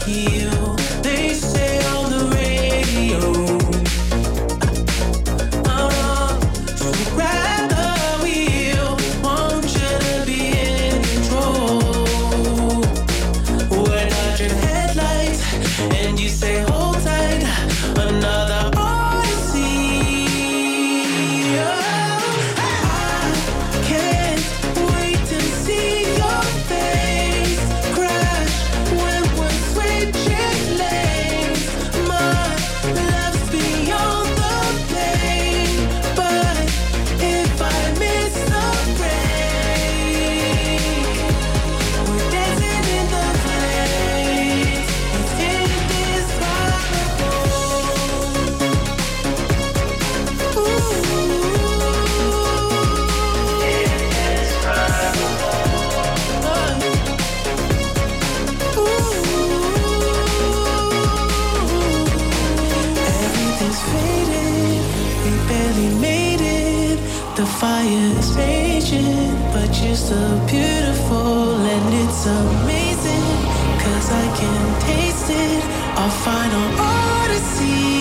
heal. They say on the radio. Fire's raging, but you're so beautiful and it's amazing, 'cause I can taste it, our final odyssey.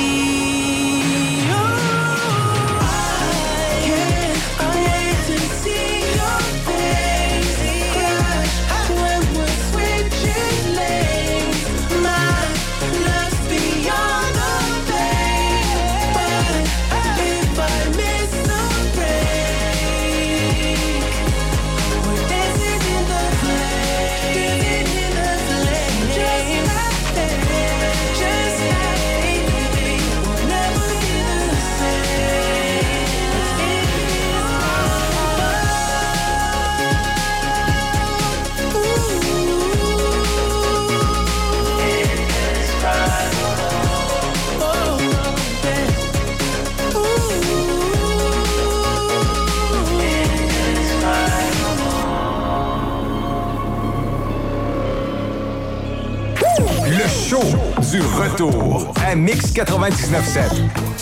Du retour à Mix 99.7.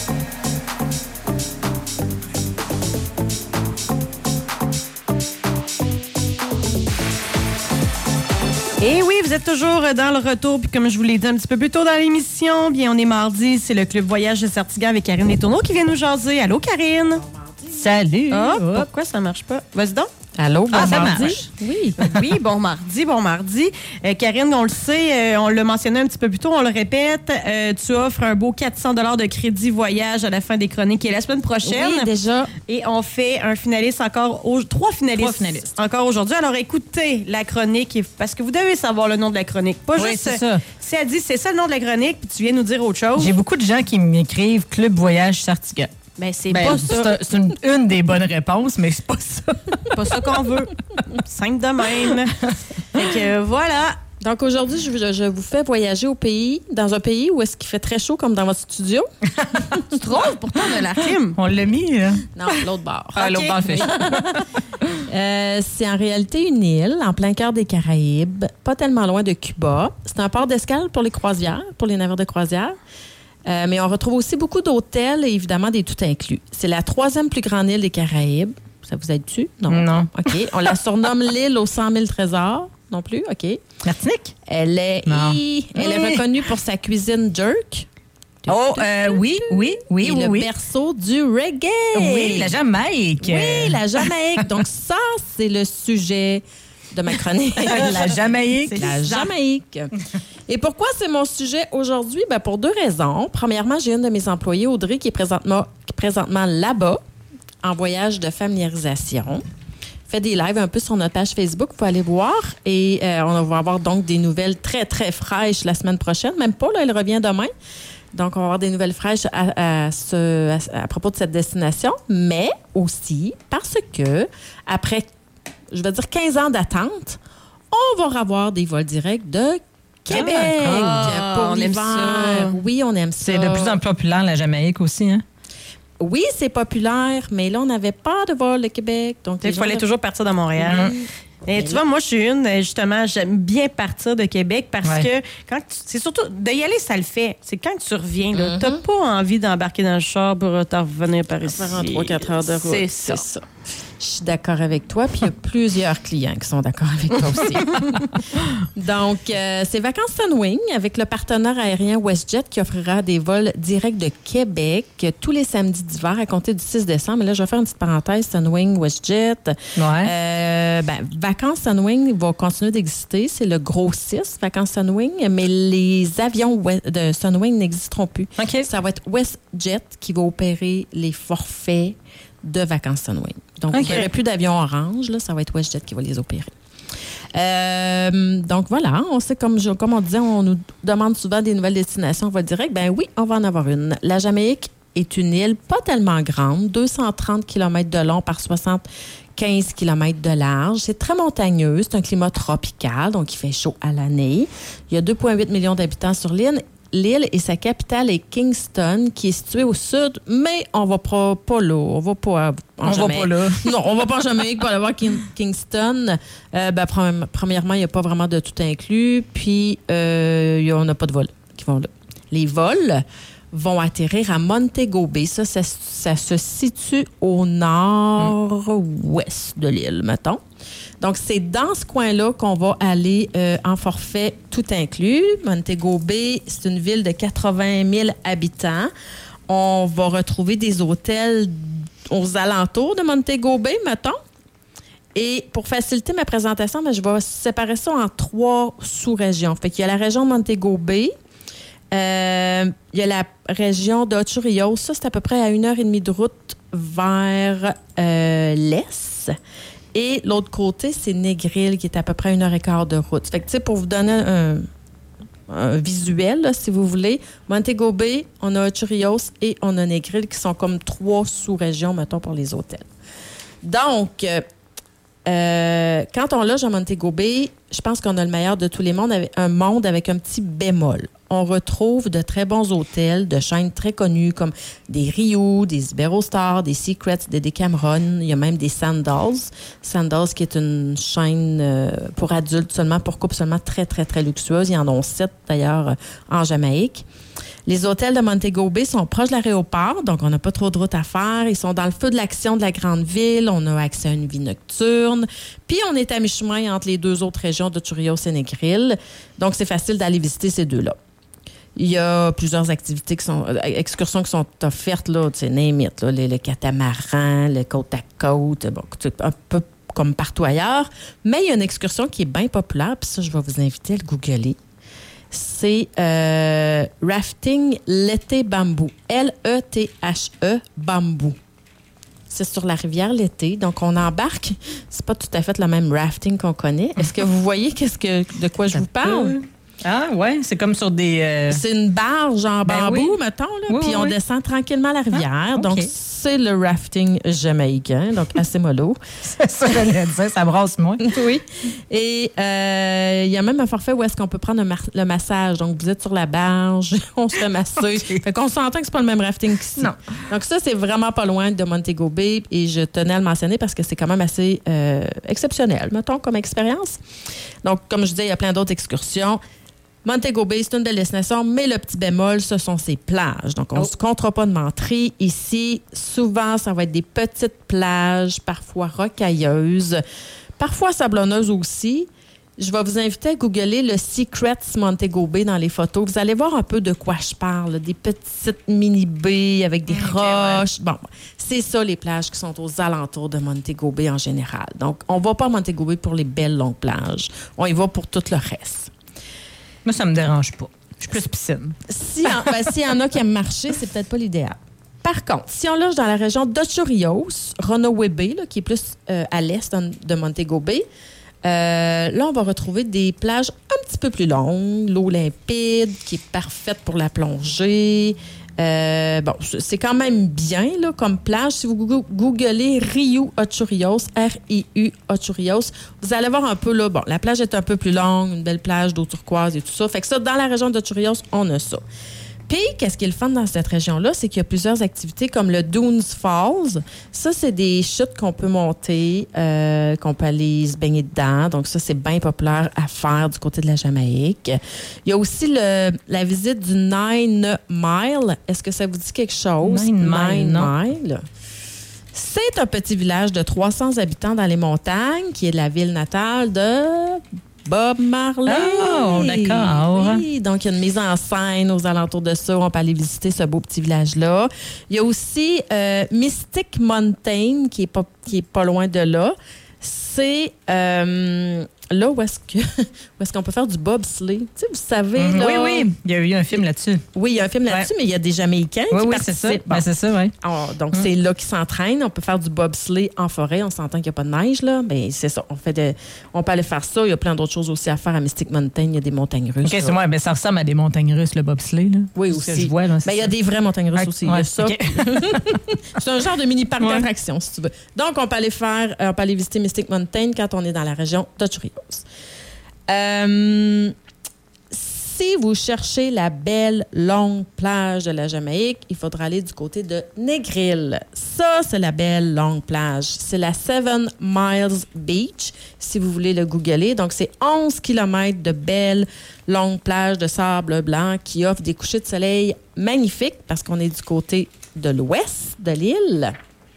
Et oui, vous êtes toujours dans le retour. Puis comme je vous l'ai dit un petit peu plus tôt dans l'émission, bien on est mardi, c'est le Club Voyage de Sartigan avec Karine Letourneau qui vient nous jaser. Allô, Karine? Salut! Pourquoi ça marche pas? Vas-y donc. Allô, bon ça mardi. marche. Oui, bon mardi. Karine, on le sait, on l'a mentionné un petit peu plus tôt, on le répète, tu offres un beau 400 $ de crédit voyage à la fin des chroniques qui est la semaine prochaine. Oui, déjà. Et on fait un finaliste encore, trois finalistes encore aujourd'hui. Alors écoutez la chronique, parce que vous devez savoir le nom de la chronique. Pas oui, juste, c'est ça. Si elle dit c'est ça le nom de la chronique, puis tu viens nous dire autre chose. J'ai beaucoup de gens qui m'écrivent Club Voyage Sartigan. Ben, c'est pas ça. C'est une des bonnes réponses, mais c'est pas ça. Pas ça qu'on veut. Simple de même. Fait que voilà. Donc aujourd'hui, je vous fais voyager dans un pays où est-ce qu'il fait très chaud comme dans votre studio. Tu trouves pourtant de la clim? On l'a mis, là. Non, l'autre bord. Ah, l'autre bord fait chaud. C'est en réalité une île en plein cœur des Caraïbes, pas tellement loin de Cuba. C'est un port d'escale pour les croisières, pour les navires de croisière. Mais on retrouve aussi beaucoup d'hôtels et évidemment des tout inclus. C'est la 3e plus grande île des Caraïbes. Ça vous aide-tu? Non. OK. On la surnomme l'île aux 100 000 trésors. Non plus? OK. Martinique? Elle est reconnue pour sa cuisine jerk. Oh, oui. Le berceau du reggae. Oui, la Jamaïque. Oui, la Jamaïque. Donc ça, c'est le sujet de ma chronique. La Jamaïque. C'est la Jamaïque. Et pourquoi c'est mon sujet aujourd'hui? Ben, pour 2 raisons. Premièrement, j'ai une de mes employées, Audrey, qui est présentement là-bas, en voyage de familiarisation. Fait des lives un peu sur notre page Facebook. Vous pouvez aller voir. Et on va avoir donc des nouvelles très, très fraîches la semaine prochaine. Même pas, là, elle revient demain. Donc, on va avoir des nouvelles fraîches à propos de cette destination. Mais aussi parce que, après, je vais dire 15 ans d'attente, on va avoir des vols directs de Québec pour l'hiver. Oui, on aime ça. C'est de plus en plus populaire, la Jamaïque aussi, hein? Oui, c'est populaire, mais là, on n'avait pas de vol de Québec. Donc, il fallait toujours partir de Montréal. Et tu vois, moi, je suis justement, j'aime bien partir de Québec parce que c'est surtout, d'y aller, ça le fait. C'est quand tu reviens, là, t'as pas envie d'embarquer dans le char pour te revenir par ici. Faire en 3-4 heures de route. C'est ça. Je suis d'accord avec toi. Puis il y a plusieurs clients qui sont d'accord avec toi aussi. Donc, c'est Vacances Sunwing avec le partenaire aérien WestJet qui offrira des vols directs de Québec tous les samedis d'hiver à compter du 6 décembre. Et là, je vais faire une petite parenthèse. Sunwing, WestJet. Ouais. Vacances Sunwing va continuer d'exister. C'est le gros 6, Vacances Sunwing. Mais les avions de Sunwing n'existeront plus. OK. Ça va être WestJet qui va opérer les forfaits de Vacances Sunwing. Donc, il n'y aurait plus d'avions orange. Là, ça va être WestJet qui va les opérer. Donc, voilà. On sait, comme on disait, on nous demande souvent des nouvelles destinations. On va direct. Ben oui, on va en avoir une. La Jamaïque est une île pas tellement grande, 230 km de long par 75 km de large. C'est très montagneux. C'est un climat tropical, donc il fait chaud à l'année. Il y a 2,8 millions d'habitants sur l'île. L'île et sa capitale est Kingston, qui est située au sud, mais on va pas là. On va pas en Jamaïque. Va pas là. Non, on va pas en Jamaïque pour aller voir Kingston. Premièrement, il n'y a pas vraiment de tout inclus. Puis, on n'a pas de vols qui vont là. Les vols vont atterrir à Montego Bay. Ça se situe au nord-ouest de l'île, mettons. Donc, c'est dans ce coin-là qu'on va aller en forfait tout inclus. Montego Bay, c'est une ville de 80 000 habitants. On va retrouver des hôtels aux alentours de Montego Bay, mettons. Et pour faciliter ma présentation, je vais séparer ça en 3 sous-régions. Fait qu'il y a la région de Montego Bay. Il y a la région d'Ocho Rios. Ça, c'est à peu près à 1h30 de route vers l'est. Et l'autre côté, c'est Negril, qui est à peu près 1h15 de route. Fait que, tu sais, pour vous donner un visuel, là, si vous voulez, Montego Bay, on a Ocho Rios et on a Negril, qui sont comme 3 sous-régions, mettons, pour les hôtels. Donc, quand on loge à Montego Bay, je pense qu'on a le meilleur de tous les mondes, un monde avec un petit bémol. On retrouve de très bons hôtels de chaînes très connues comme des Riu, des Iberostar, des Secrets, des Decameron. Il y a même des Sandals. Sandals qui est une chaîne pour adultes seulement, pour couples seulement très, très, très luxueuse. Il y en a 7 d'ailleurs en Jamaïque. Les hôtels de Montego Bay sont proches de l'aéroport, donc on n'a pas trop de route à faire. Ils sont dans le feu de l'action de la grande ville. On a accès à une vie nocturne. Puis, on est à mi-chemin entre les 2 autres régions de Rios et Negril. Donc, c'est facile d'aller visiter ces 2-là. Il y a plusieurs excursions qui sont offertes, là, tu sais, name it, là, le catamaran, le côte à côte, bon, un peu comme partout ailleurs. Mais il y a une excursion qui est bien populaire, puis ça, je vais vous inviter à le googler. C'est Rafting L'été Bambou. L-E-T-H-E Bambou. C'est sur la rivière L'été. Donc, on embarque. C'est pas tout à fait le même rafting qu'on connaît. Est-ce que vous voyez de quoi je vous parle? Ah, ouais, c'est comme sur des... C'est une barge en bambou, mettons, là, puis on descend tranquillement la rivière. Okay. Donc, c'est le rafting jamaïcain, donc assez mollo. C'est ça, j'allais dire, ça brasse moins. Oui. Et il y a même un forfait où est-ce qu'on peut prendre le massage. Donc, vous êtes sur la barge, on se fait masser. Okay. Fait qu'on s'entend que c'est pas le même rafting qu'ici. Non. Donc, ça, c'est vraiment pas loin de Montego Bay et je tenais à le mentionner parce que c'est quand même assez exceptionnel, mettons, comme expérience. Donc, comme je disais, il y a plein d'autres excursions. Montego Bay, c'est une belle destination, mais le petit bémol, ce sont ses plages. Donc, on ne se comptera pas de menterie. Ici, souvent, ça va être des petites plages, parfois rocailleuses, parfois sablonneuses aussi. Je vais vous inviter à googler le Secrets Montego Bay dans les photos. Vous allez voir un peu de quoi je parle. Des petites mini-baies avec des roches. Ouais. Bon, c'est ça, les plages qui sont aux alentours de Montego Bay en général. Donc, on ne va pas à Montego Bay pour les belles longues plages. On y va pour tout le reste. Moi, ça me dérange pas. Je suis plus piscine. S'il y en a qui aiment marcher, c'est peut-être pas l'idéal. Par contre, si on loge dans la région d'Ocho Rios, Runaway Bay, là, qui est plus à l'est de Montego Bay, là, on va retrouver des plages un petit peu plus longues, l'eau limpide, qui est parfaite pour la plongée. Bon, c'est quand même bien là, comme plage. Si vous googlez Riu Ocho Rios, R-I-U Ocho Rios, vous allez voir un peu, là, bon, la plage est un peu plus longue, une belle plage d'eau turquoise et tout ça. Fait que ça, dans la région d'Ocho Rios, on a ça. Puis, qu'est-ce qui est le fun dans cette région-là, c'est qu'il y a plusieurs activités comme le Dunes Falls. Ça, c'est des chutes qu'on peut monter, qu'on peut aller se baigner dedans. Donc, ça, c'est bien populaire à faire du côté de la Jamaïque. Il y a aussi la visite du 9 Mile. Est-ce que ça vous dit quelque chose? 9 Mile, non. C'est un petit village de 300 habitants dans les montagnes qui est la ville natale de Bob Marley. Oh, d'accord. Oui, donc il y a une mise en scène aux alentours de ça. On peut aller visiter ce beau petit village-là. Il y a aussi Mystic Mountain qui est pas loin de là. C'est là où est-ce qu'on peut faire du bobsleigh. Tu sais, vous savez, là... Oui. Il y a eu un film là-dessus. Oui, il y a un film là-dessus, mais il y a des Jamaïcains qui Oui, participent. c'est ça. Bon. C'est ça, oui. Donc, c'est là qu'ils s'entraînent. On peut faire du bobsleigh en forêt. On s'entend qu'il n'y a pas de neige, là. Mais c'est ça. On peut aller faire ça. Il y a plein d'autres choses aussi à faire à Mystic Mountain. Il y a des montagnes russes. OK, c'est moi. Mais ça ressemble à des montagnes russes, le bobsleigh, là. Oui, C'est aussi. ce que je vois, là. Il y a des vraies montagnes russes aussi. Il y a ça. OK. C'est un genre de mini-parc d'attractions, si tu veux. Donc, on peut aller visiter Mystic Mountain quand on est dans la région de Churrios. Si vous cherchez la belle, longue plage de la Jamaïque, il faudra aller du côté de Negril. Ça, c'est la belle, longue plage. C'est la 7 Miles Beach, si vous voulez le googler. Donc, c'est 11 km de belle, longue plage de sable blanc qui offre des couchers de soleil magnifiques parce qu'on est du côté de l'ouest de l'île.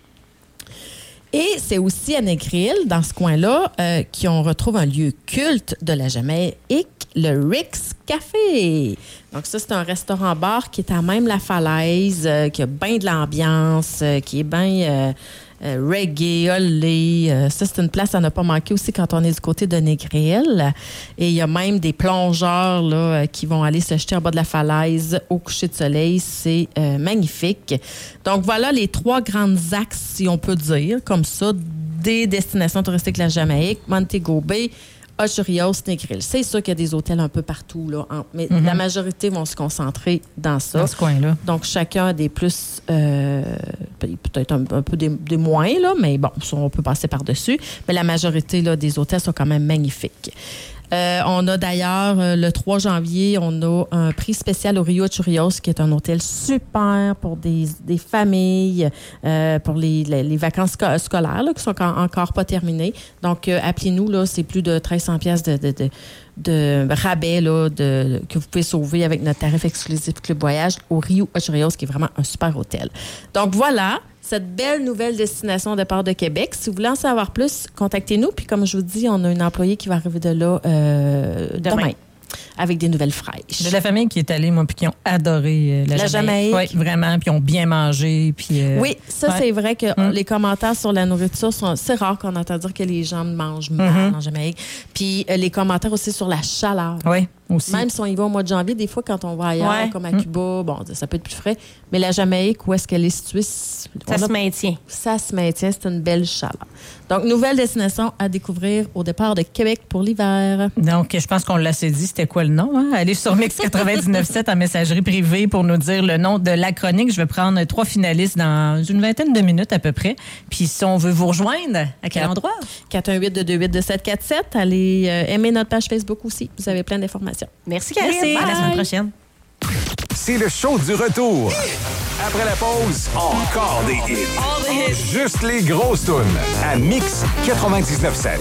Et c'est aussi à Negril, dans ce coin-là, qu'on retrouve un lieu culte de la Jamaïque, le Rick's Café. Donc ça, c'est un restaurant-bar qui est à même la falaise, qui a bien de l'ambiance, qui est bien reggae, olé. Ça, c'est une place à ne pas manquer aussi quand on est du côté de Negril. Et il y a même des plongeurs là, qui vont aller se jeter en bas de la falaise au coucher de soleil. C'est magnifique. Donc voilà les 3 grandes axes, si on peut dire, comme ça, des destinations touristiques de la Jamaïque, Montego Bay, Churrios, Negril. C'est sûr qu'il y a des hôtels un peu partout, là, mais la majorité vont se concentrer dans ça. Dans ce coin-là. Donc, chacun a des plus, peut-être un peu des moins, là, mais bon, ça, on peut passer par-dessus. Mais la majorité là, des hôtels sont quand même magnifiques. On a d'ailleurs, le 3 janvier, on a un prix spécial au Rio Churrios, qui est un hôtel super pour des familles, pour les vacances scolaires là, qui sont encore pas terminées. Donc, appelez-nous, là, c'est plus de 1300 pièces de rabais là, que vous pouvez sauver avec notre tarif exclusif Club Voyage au Rio Churrios, qui est vraiment un super hôtel. Donc, voilà. Cette belle nouvelle destination au départ de Québec. Si vous voulez en savoir plus, contactez-nous. Puis comme je vous dis, on a une employée qui va arriver de là demain avec des nouvelles fraîches. De la famille qui est allée, moi, puis qui ont adoré la Jamaïque. Oui, vraiment, puis ont bien mangé. Puis, oui, ça, c'est vrai que les commentaires sur la nourriture, c'est rare qu'on entend dire que les gens mangent mal en Jamaïque. Puis les commentaires aussi sur la chaleur. Oui, aussi. Même si on y va au mois de janvier, des fois, quand on va ailleurs, comme à Cuba, bon, ça peut être plus frais. Mais la Jamaïque, où est-ce qu'elle est située? Ça se maintient. Ça se maintient, c'est une belle chaleur. Donc, nouvelle destination à découvrir au départ de Québec pour l'hiver. Donc, je pense qu'on l'a assez dit. C'était quoi le nom? Hein? Allez sur Mix 99.7 en messagerie privée pour nous dire le nom de la chronique. Je vais prendre 3 finalistes dans une vingtaine de minutes à peu près. Puis, si on veut vous rejoindre, à quel endroit? 418-228-2747. Allez aimer notre page Facebook aussi. Vous avez plein d'informations. Merci, Karine. À la semaine prochaine. C'est le show du retour. Après la pause, encore des hits. Juste les grosses tunes à Mix 99.7.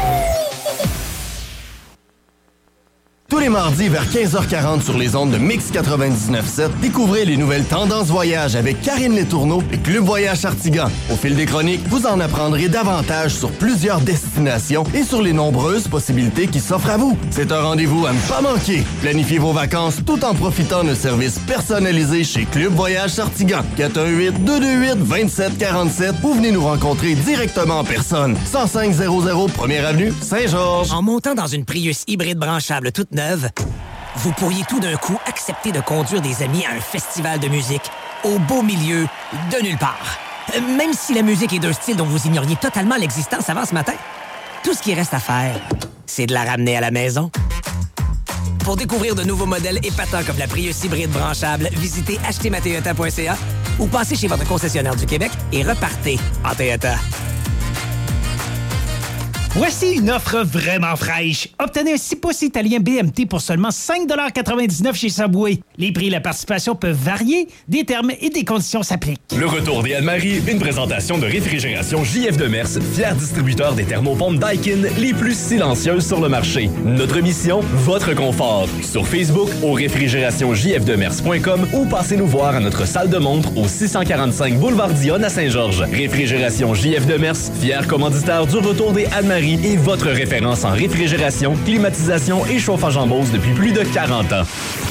Tous les mardis vers 15h40 sur les ondes de Mix 99.7, découvrez les nouvelles tendances voyage avec Karine Letourneau et Club Voyage Artigan. Au fil des chroniques, vous en apprendrez davantage sur plusieurs destinations et sur les nombreuses possibilités qui s'offrent à vous. C'est un rendez-vous à ne pas manquer. Planifiez vos vacances tout en profitant de services personnalisés chez Club Voyage Artigan. 418-228-2747 ou venez nous rencontrer directement en personne. 10500 1er Avenue, Saint-Georges. En montant dans une Prius hybride branchable toute neuve, vous pourriez tout d'un coup accepter de conduire des amis à un festival de musique au beau milieu de nulle part. Même si la musique est d'un style dont vous ignoriez totalement l'existence avant ce matin. Tout ce qui reste à faire, c'est de la ramener à la maison. Pour découvrir de nouveaux modèles épatants comme la Prius hybride branchable, visitez achetermatoyota.ca ou passez chez votre concessionnaire du Québec et repartez en Toyota. Voici une offre vraiment fraîche. Obtenez un 6 pouces italien BMT pour seulement 5,99 $ chez Subway. Les prix et la participation peuvent varier. Des termes et des conditions s'appliquent. Le retour des Anne-Marie, une présentation de réfrigération JF Demers, fier distributeur des thermopompes Daikin les plus silencieuses sur le marché. Notre mission, votre confort. Sur Facebook, au réfrigérationsjfdemers.com ou passez nous voir à notre salle de montre au 645 boulevard Dionne à Saint-Georges. Réfrigération JF Demers, fier commanditaire du retour des Anne-Marie et votre référence en réfrigération, climatisation et chauffage en Beauce depuis plus de 40 ans.